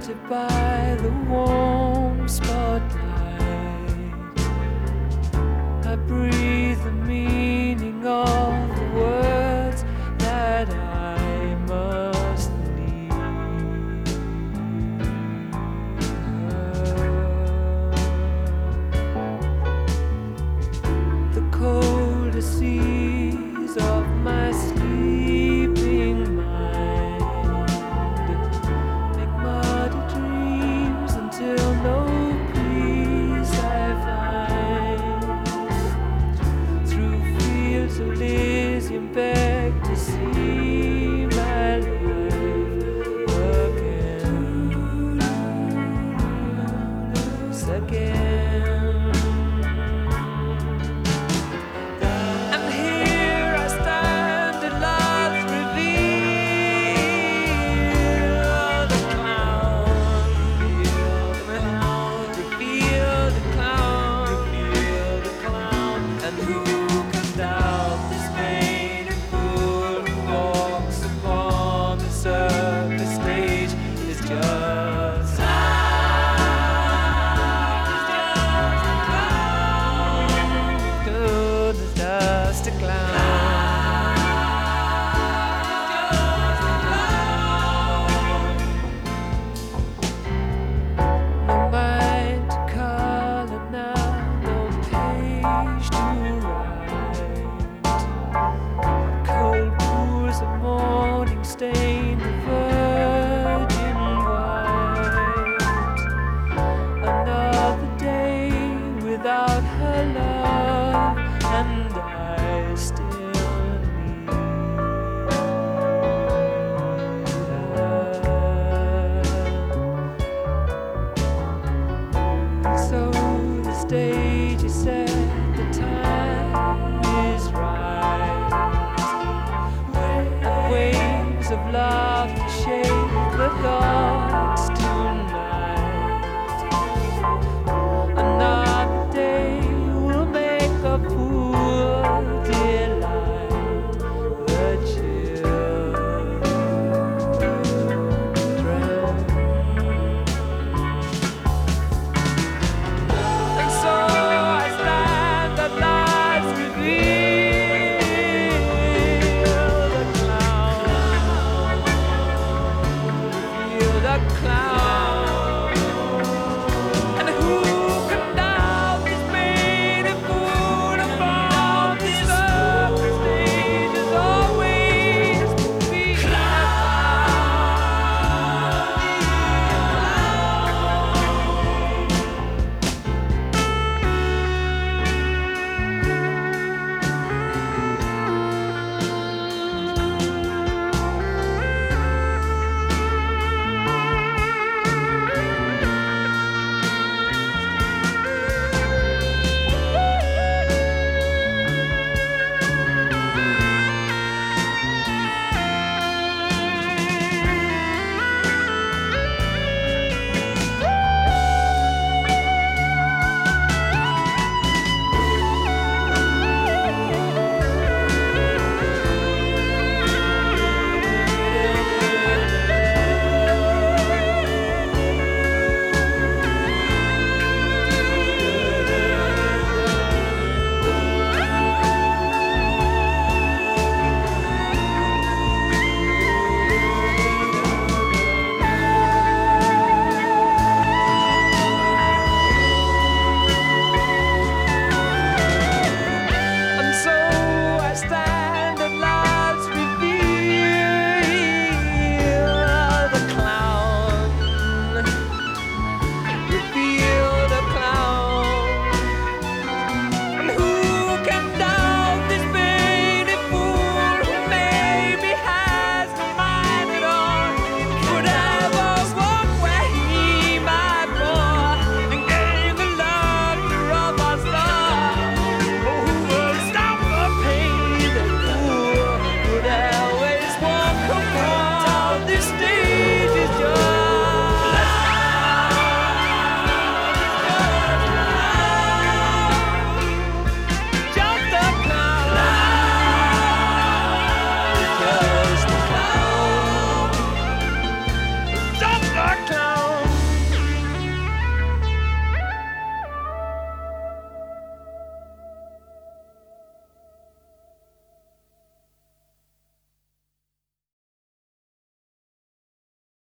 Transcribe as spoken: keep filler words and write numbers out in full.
lighted by the warm spotlight. I breathe the meaning of the words that I must leave her. The coldest seas of my sleeping mind make muddy dreams until no peace I find. Through fields of Elysium beg to see my life again, again. And here I stand in love's reveal, the clown, reveal the clown, reveal the clown. And who can doubt this painted fool who walks upon the circus stage is just good as just a clown. No mind to color now, no page to write. Cold pools of morning stain the virgin white. Another day without her love, and I still need her. And so this day